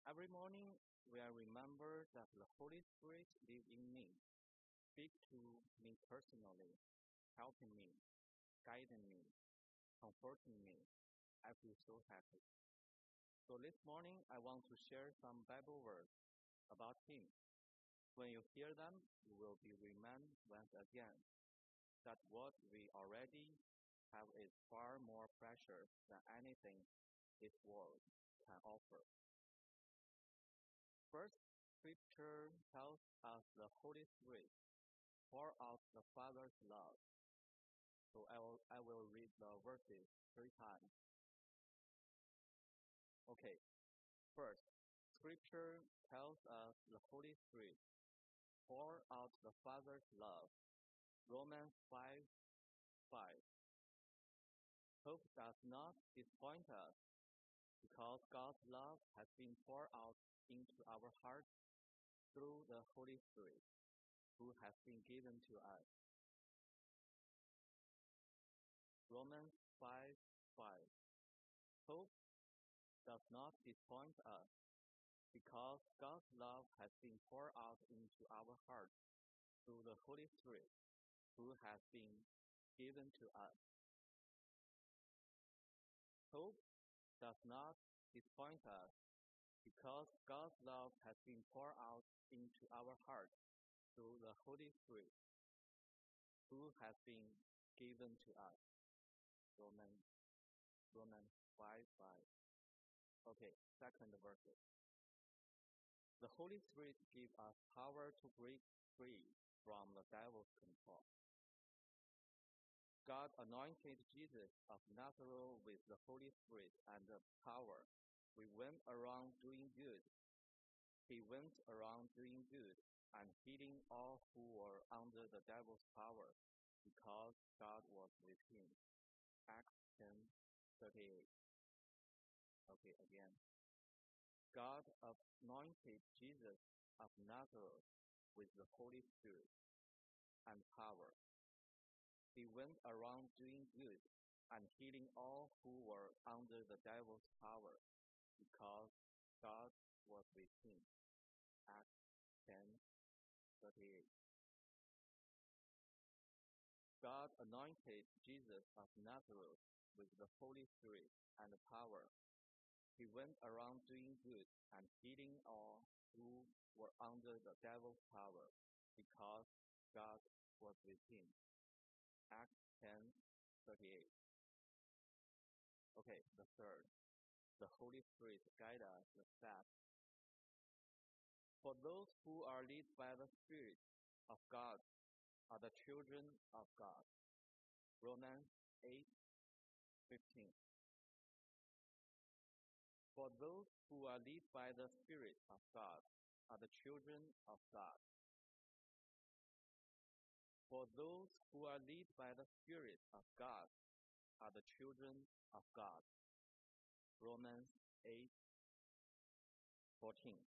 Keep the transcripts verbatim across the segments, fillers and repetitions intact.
Every morning, when I remember that the Holy Spirit lives in me, speak to me personally, helping me, guiding me, comforting me, I feel so happy. So this morning, I want to share some Bible words about Him. When you hear them, you will be reminded once again that what we already have is far more precious than anything this world can offer. First, Scripture tells us the Holy Spirit pour out the Father's love. So I will, I will read the verses three times. Okay, first, Scripture tells us the Holy Spirit pour out the Father's love. Romans five five. Hope does not disappoint us because God's love has been poured out into our hearts through the Holy Spirit who has been given to us. Romans five five. Hope does not disappoint us because God's love has been poured out into our hearts through the Holy Spirit who has been given to us. Hope does not disappoint us because God's love has been poured out into our hearts through the Holy Spirit who has been given to us. Romans, Romans five five. Okay, second verse. The Holy Spirit gives us power to break free from the devil's control. God anointed Jesus of Nazareth with the Holy Spirit and the power. We went around doing good. He went around doing good and healing all who were under the devil's power because God was with him. Acts ten thirty-eight. Okay, again. God anointed Jesus of Nazareth with the Holy Spirit and power. He went around doing good and healing all who were under the devil's power because God was with him. Acts ten thirty-eight. God anointed Jesus of Nazareth with the Holy Spirit and power. He went around doing good and healing all who were under the devil's power because God was with him. Acts ten thirty-eight. Okay, the third. The Holy Spirit guides us the steps. For those who are led by the Spirit of God are the children of God. Romans eight fifteen. For those who are led by the Spirit of God are the children of God. For those who are led by the Spirit of God are the children of God. Romans eight fourteen.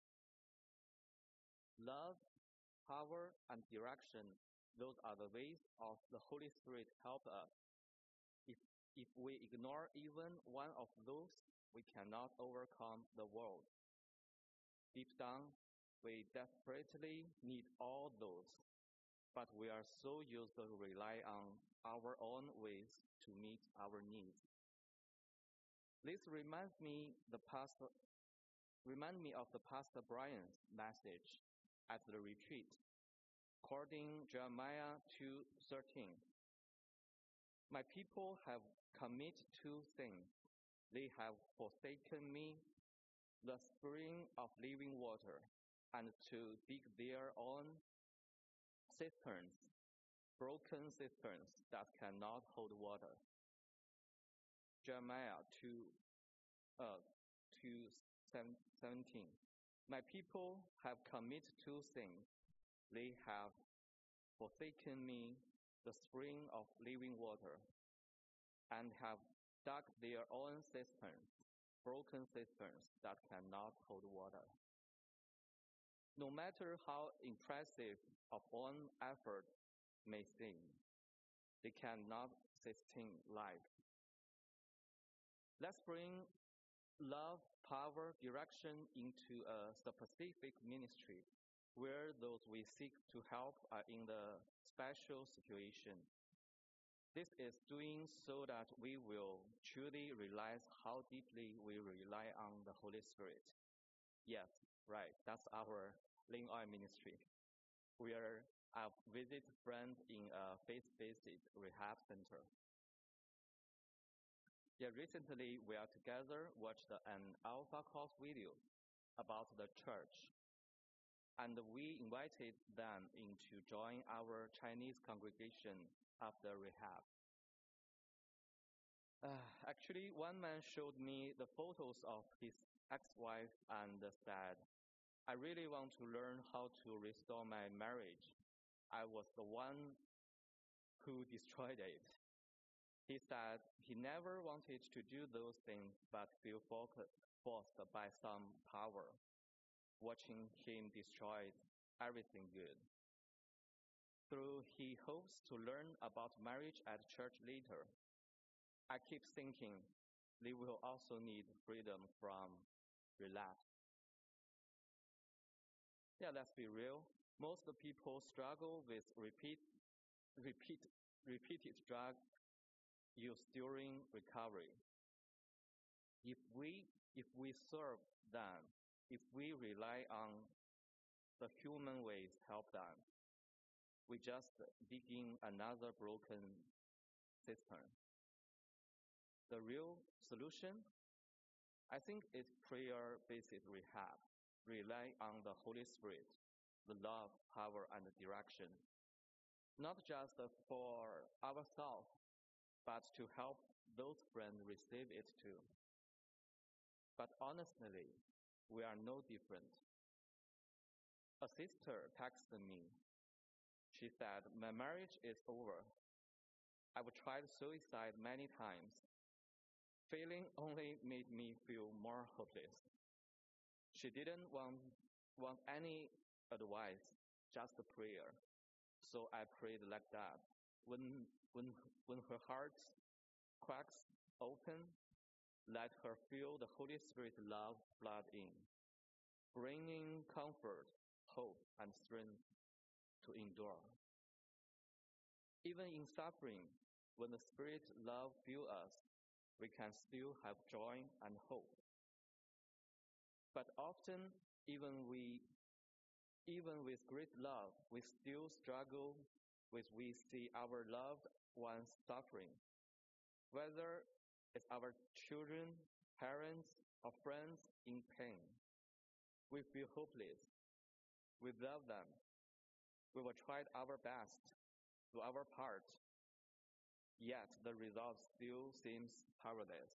Love, power, and direction, those are the ways of the Holy Spirit help us. If, if we ignore even one of those, we cannot overcome the world. Deep down, we desperately need all those, but we are so used to rely on our own ways to meet our needs. This reminds me the past, remind me of the Pastor Brian's message at the retreat, quoting Jeremiah two thirteen. My people have committed two things. They have forsaken me, the spring of living water, and to dig their own cisterns, broken cisterns that cannot hold water. Jeremiah two, uh, two seventeen. My people have committed two things. They have forsaken me, the spring of living water, and have dug their own cisterns, broken cisterns that cannot hold water. No matter how impressive our own effort may seem, they cannot sustain life. Let's bring love, power, direction into a specific ministry where those we seek to help are in the special situation. This is doing so that we will truly realize how deeply we rely on the Holy Spirit. Yes, right, that's our Ling Oil ministry. We are a visit friend in a faith-based rehab center. Yeah, recently we are together watched an Alpha Course video about the church, and we invited them in to join our Chinese congregation after rehab. Uh, actually, one man showed me the photos of his ex-wife and said, I really want to learn how to restore my marriage. I was the one who destroyed it. He said he never wanted to do those things but feel forced by some power. Watching him destroy everything good. Though he hopes to learn about marriage at church later, I keep thinking they will also need freedom from relapse. Yeah, let's be real. Most people struggle with repeat, repeat, repeated drug use during recovery. If we, if we serve them, if we rely on the human ways help them, we just begin another broken cistern. The real solution, I think, is prayer-based rehab. Rely on the Holy Spirit, the love, power, and direction, not just for ourselves, but to help those friends receive it too. But honestly, we are no different. A sister texted me. She said, my marriage is over. I've tried suicide many times. Failing only made me feel more hopeless. She didn't want, want any advice, just a prayer. So I prayed like that. When, when, when her heart cracks open, let her feel the Holy Spirit love flood in, bringing comfort, hope, and strength to endure. Even in suffering, when the Spirit love fills us, we can still have joy and hope. But often, even we, even with great love, we still struggle with we see our loved ones suffering. Whether it's our children, parents, or friends in pain, we feel hopeless. We love them. We will try our best, do our part. Yet the result still seems powerless.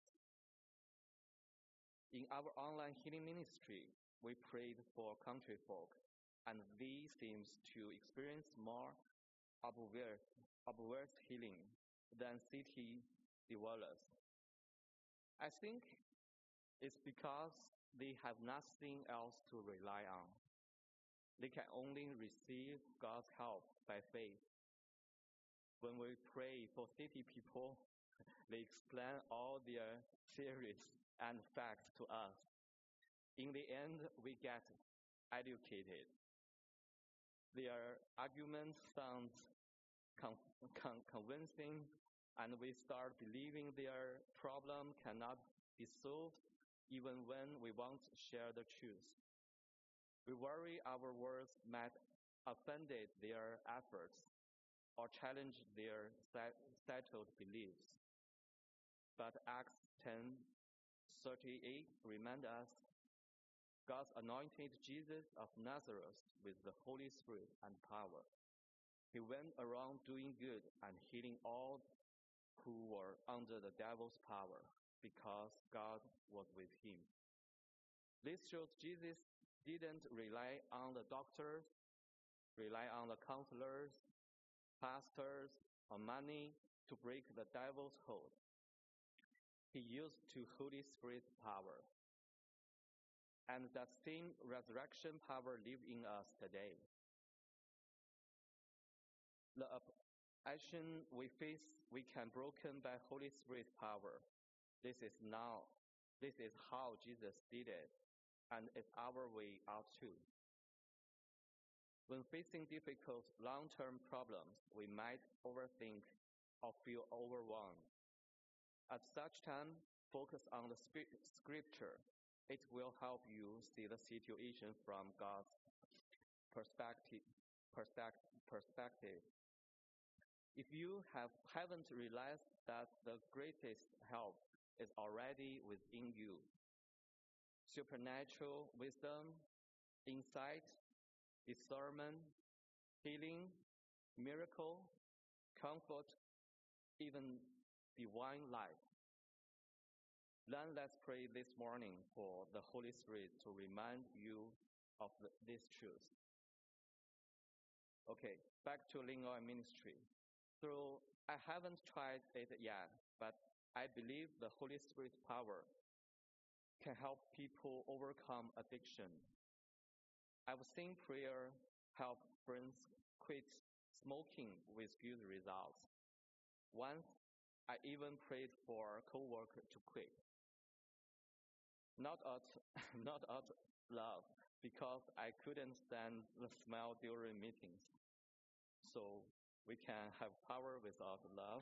In our online healing ministry, we prayed for country folk, and they seem to experience more obvious, obvious healing than city dwellers. I think it's because they have nothing else to rely on. They can only receive God's help by faith. When we pray for city people, they explain all their theories and facts to us. In the end, we get educated. Their arguments sound con- con- convincing, and we start believing their problem cannot be solved even when we want to share the truth. We worry our words might offend their efforts or challenge their settled beliefs. But Acts ten thirty-eight reminds us God anointed Jesus of Nazareth with the Holy Spirit and power. He went around doing good and healing all who were under the devil's power because God was with him. This shows Jesus didn't rely on the doctors, rely on the counselors, pastors, or money to break the devil's hold. He used the Holy Spirit's power. And that same resurrection power lives in us today. The oppression we face, we can broken by Holy Spirit's power. This is now This is how Jesus did it, and it's our way out too. When facing difficult long-term problems, we might overthink or feel overwhelmed. At such time, focus on the scripture. It will help you see the situation from God's perspective. perspective. If you have, haven't realized that the greatest help is already within you, supernatural wisdom, insight, discernment, healing, miracle, comfort, even divine life. Then let's pray this morning for the Holy Spirit to remind you of the, this truth. Okay, back to Lingoi ministry. So I haven't tried it yet, but I believe the Holy Spirit's power can help people overcome addiction. I've seen prayer help friends quit smoking with good results. Once, I even prayed for a coworker to quit. Not out, not out love, because I couldn't stand the smell during meetings. So we can have power without love.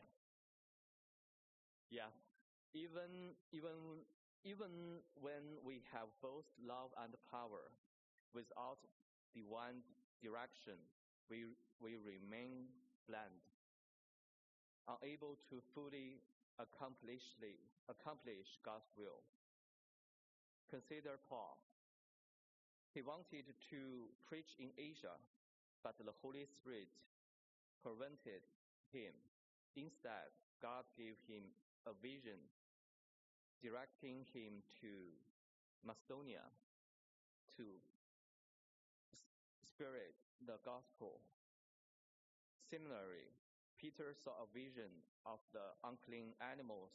Yes, even even even when we have both love and power, without divine direction, we we remain bland, unable to fully accomplish accomplish God's will. Consider Paul. He wanted to preach in Asia, but the Holy Spirit prevented him. Instead, God gave him a vision, directing him to Macedonia to spread the gospel. Similarly, Peter saw a vision of the unclean animals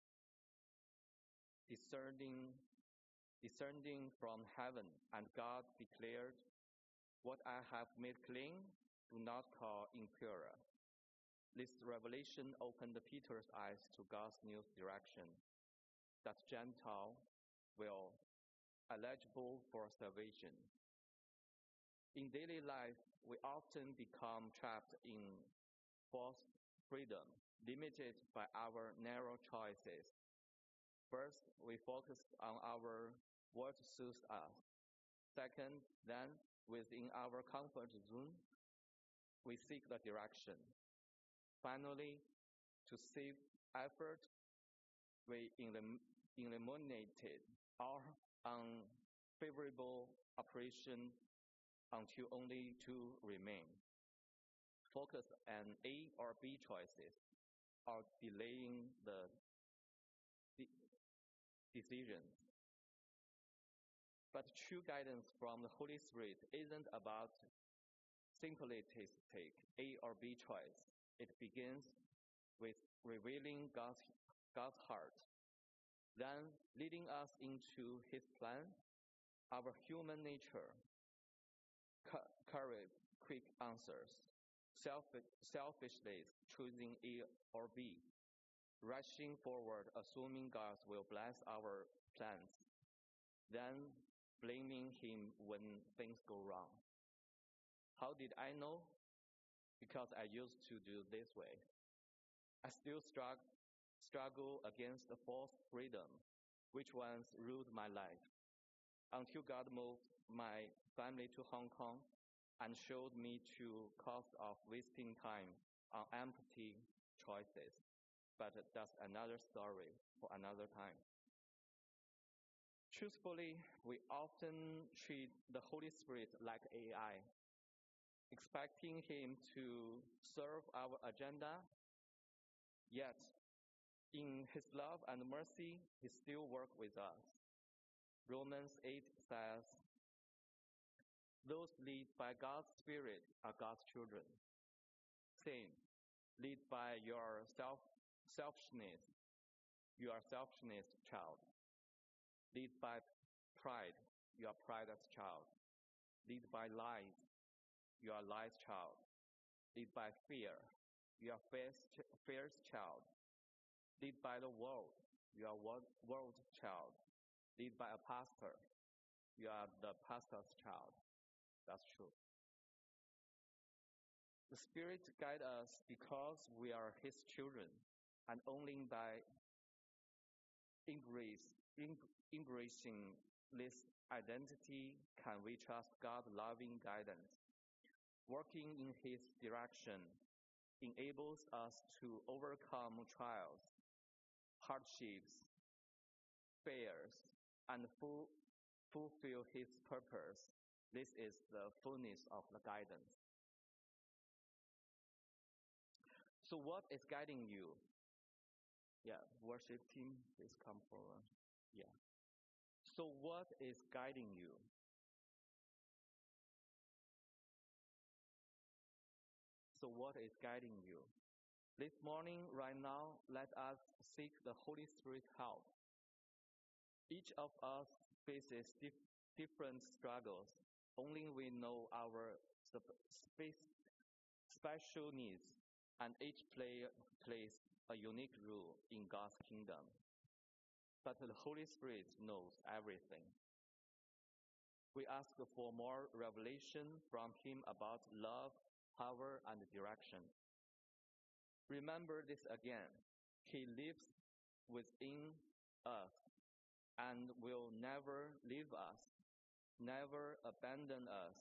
descending, descending from heaven, and God declared, "What I have made clean, do not call impure." This revelation opened Peter's eyes to God's new direction, that Gentiles will eligible for salvation. In daily life, we often become trapped in false freedom, limited by our narrow choices. First, we focus on our what suits us. Second, then, within our comfort zone, we seek the direction. Finally, to save effort, we eliminated all unfavorable operation until only two remain. Focus on A or B choices, or delaying the de- decisions. But true guidance from the Holy Spirit isn't about simplistic A or B choice. It begins with revealing God's, God's heart, then leading us into His plan. Our human nature craves quick answers, selfish, selfishly choosing A or B, rushing forward, assuming God will bless our plans, then blaming Him when things go wrong. How did I know? Because I used to do this way. I still struggle, struggle against the false freedom, which once ruled my life, until God moved my family to Hong Kong and showed me the cost of wasting time on empty choices. But that's another story for another time. Truthfully, we often treat the Holy Spirit like A I, expecting Him to serve our agenda. Yet, in His love and mercy, He still works with us. Romans eight says, "Those led by God's Spirit are God's children." Same, led by your self selfishness, you are selfishness child. Led by pride, you are pride's child. Led by lies, you are lies child. Led by fear, you are fear's, fear's child. Led by the world, you are world, world child. led by a pastor. You are the pastor's child. That's true. The Spirit guides us because we are His children, and only by embrace, em, embracing this identity can we trust God's loving guidance. Working in His direction enables us to overcome trials, hardships, fears, and full, fulfill His purpose. This is the fullness of the guidance. So what is guiding you? Yeah, worship team, please come forward. Yeah. So what is guiding you? So what is guiding you? This morning, right now, let us seek the Holy Spirit help. Each of us faces dif different struggles. Only we know our space, special needs, and each player plays a unique role in God's kingdom. But the Holy Spirit knows everything. We ask for more revelation from Him about love, power, and direction. Remember this again. He lives within us and will never leave us, never abandon us.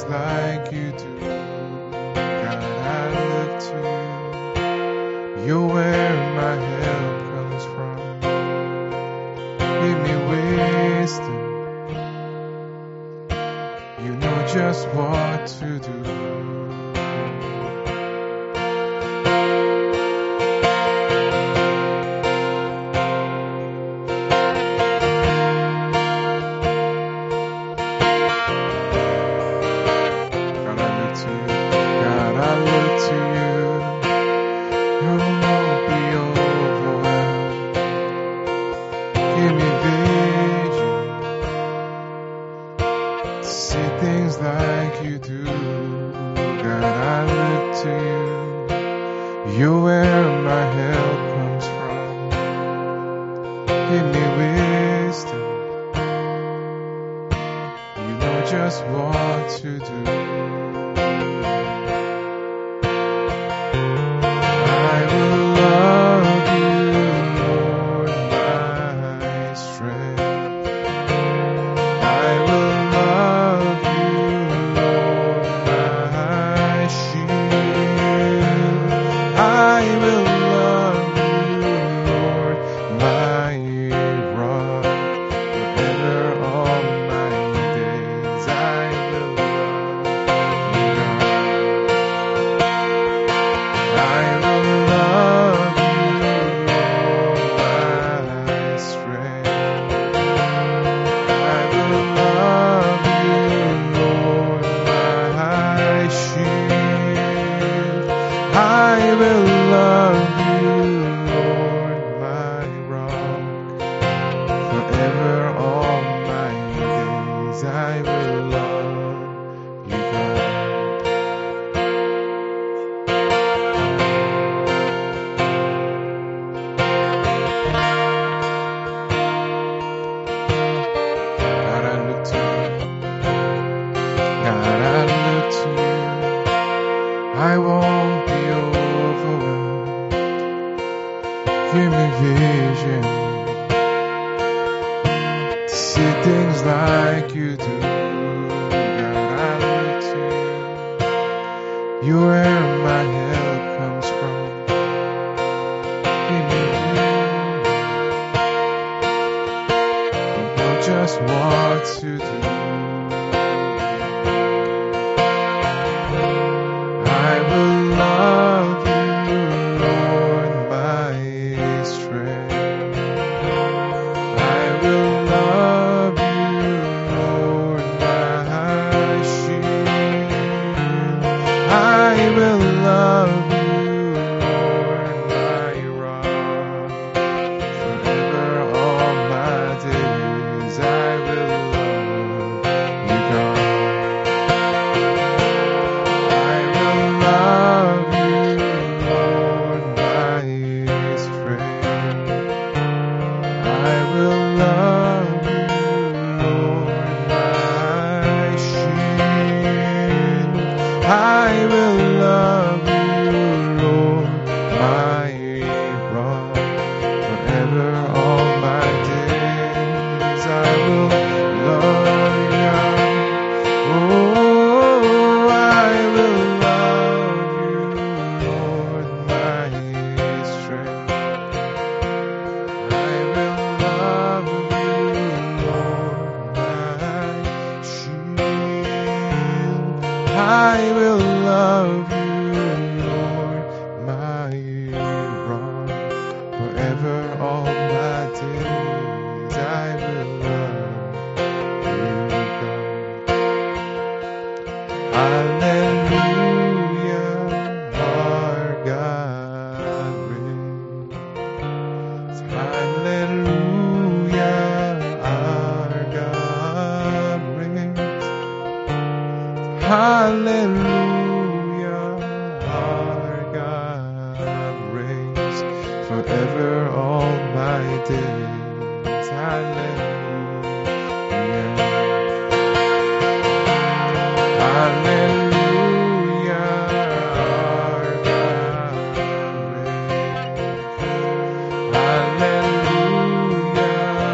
like you do. God, I look to you. You're where my help comes from. Give me wisdom. You know just what to do.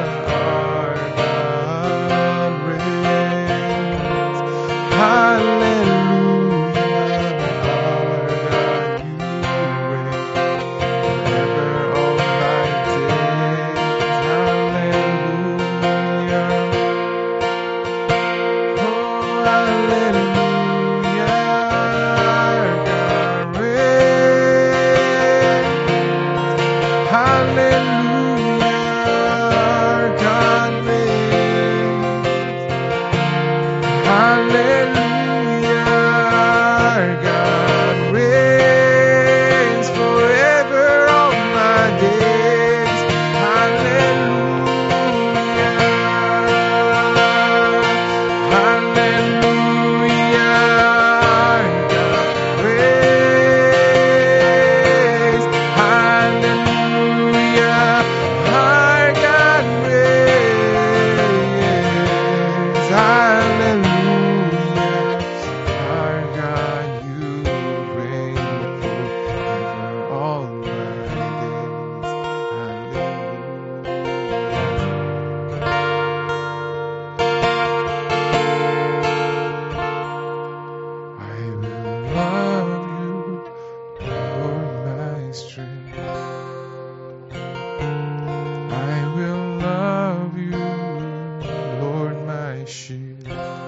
Hallelujah. my shield.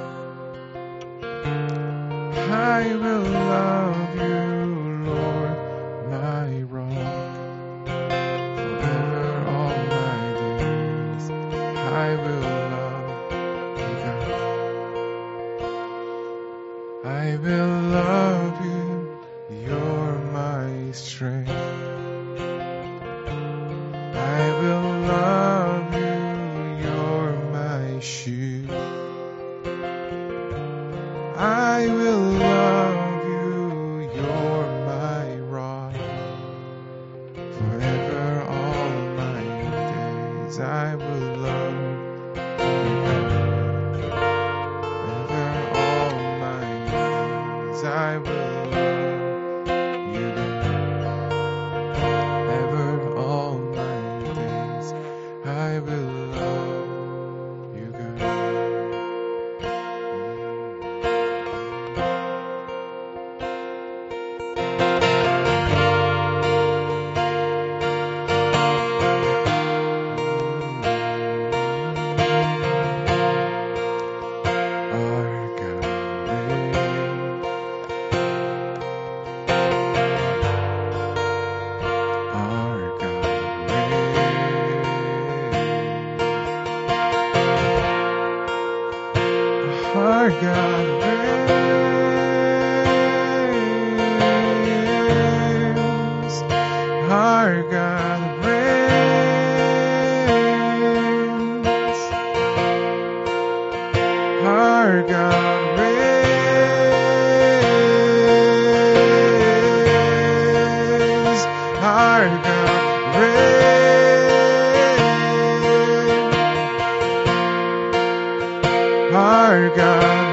I will love you, Lord, my rock. Forever all my days, I will love you, God. I will love you, you're my strength. I will love you, you're my shield. I will love you, you're my rock. Forever all my days I will love you, God. Forever all my days I will love you, God. Ever all my days I will love you, God. Our God reigns. Our God reigns. Our God reigns. Our God reigns. Our God